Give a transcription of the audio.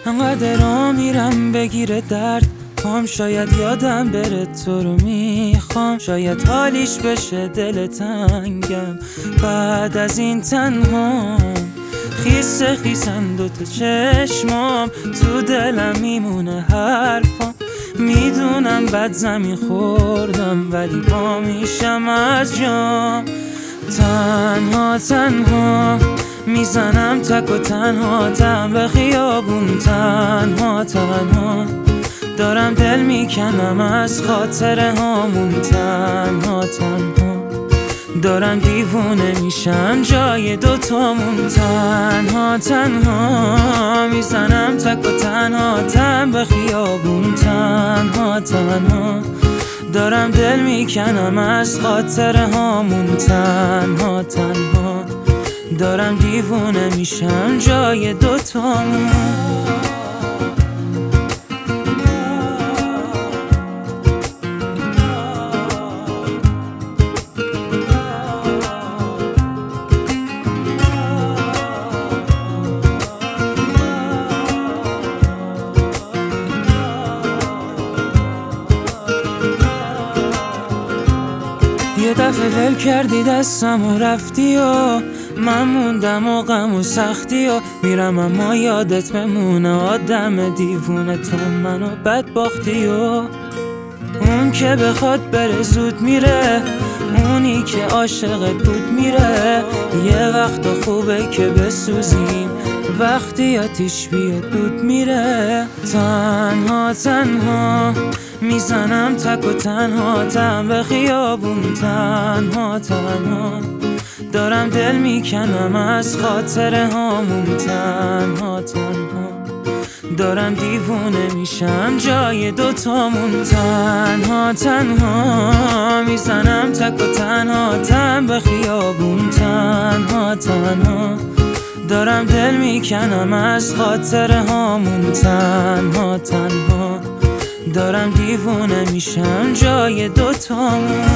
انقدر را میرم بگیره درد پام، شاید یادم بره تو رو میخوام، شاید حالیش بشه دل تنگم بعد از این تنها. خیسه خیسن دوتا چشمام، تو دلم میمونه حرفام، میدونم بد زمین خوردم ولی پا میشم از جام. تنها تنها میزنم تک و تنها تم به خیابون، تنها تنها دارم دل میکنم از خاطره هامون، تنها تنها دارم دیوونه میشم جای دوتامون، تنها تنها میزنم تک و تنها تم به خیابون، تنها تنها دارم دل میکنم از خاطره هامون، تنها تنها دارم دیوونه میشم جای دوتامون. یه دفعه ول کردی دستم و رفتی و من موندم و غم و سختی و میرم اما یادت بمونه آدم دیوونه تو منو بد باختی و اون که بخواد بره زود میره، اونی که عاشقت بود میره. یه وقت خوبه که بسوزیم وقتی آتیش بیاد دود میره. تنها تنها میزنم تک و تنها تم به خیابون، تنها تنها دارم دل میکنم از خاطره هامون، تنها تنها دارم دیوونه میشم جای دوتامون، تنها تنها میزنم تک و تنها تم به خیابون، تنها تنها دارم دل میکنم از خاطره هامون، تنها تنها دارم دیوونه میشم جای دوتامون.